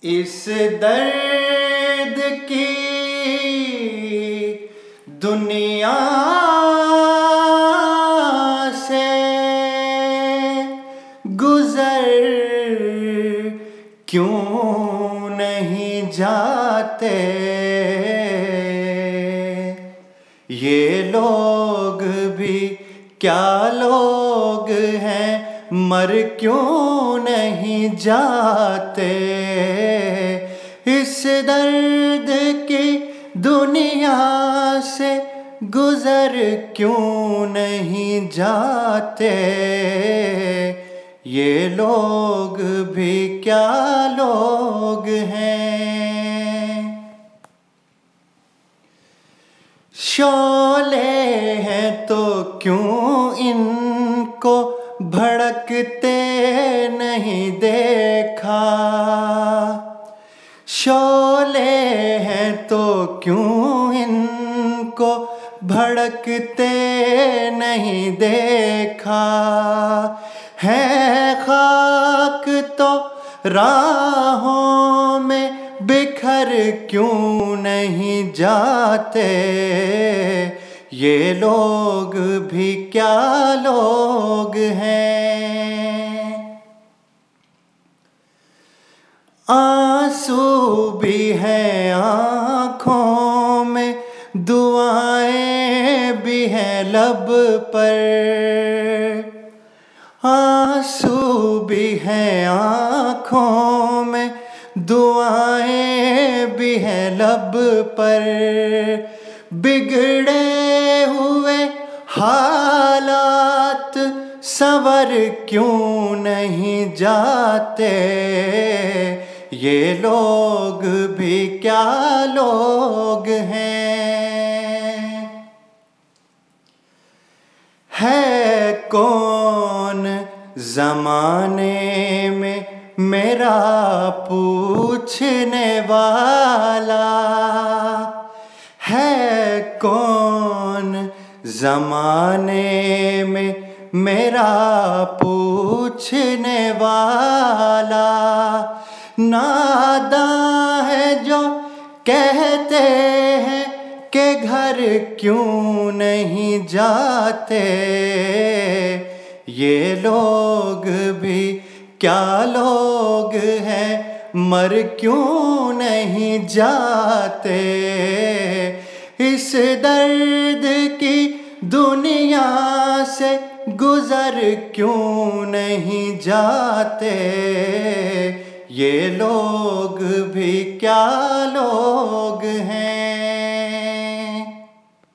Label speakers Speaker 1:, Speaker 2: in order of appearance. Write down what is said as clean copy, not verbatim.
Speaker 1: اس درد کی دنیا سے گزر کیوں نہیں جاتے؟ یہ لوگ بھی کیا لوگ ہیں، مر کیوں نہیں جاتے؟ اس درد کی دنیا سے گزر کیوں نہیں جاتے؟ یہ لوگ بھی کیا لوگ ہیں؟ شعلے ہیں تو کیوں ان کو بھڑکتے نہیں دیکھا؟ شعلے ہیں تو کیوں ان کو بھڑکتے نہیں دیکھا؟ ہے خاک تو راہوں میں بکھر کیوں نہیں جاتے؟ یہ لوگ بھی کیا لوگ ہیں؟ آنسو بھی ہیں آنکھوں میں، دعائیں بھی ہیں لب پر۔ آنسو بھی ہیں آنکھوں میں، دعائیں بھی ہیں لب پر۔ بگڑے ہوئے حالات سنور کیوں نہیں جاتے؟ یہ لوگ بھی کیا لوگ ہیں؟ ہے کون زمانے میں میرا پوچھنے والا؟ ہے کون زمانے میں میرا پوچھنے والا؟ ناداں ہے جو کہتے ہیں کہ گھر کیوں نہیں جاتے؟ یہ لوگ بھی کیا لوگ ہیں، مر کیوں نہیں جاتے؟ اس درد کی دنیا سے گزر کیوں نہیں جاتے؟ یہ لوگ بھی کیا لوگ ہیں؟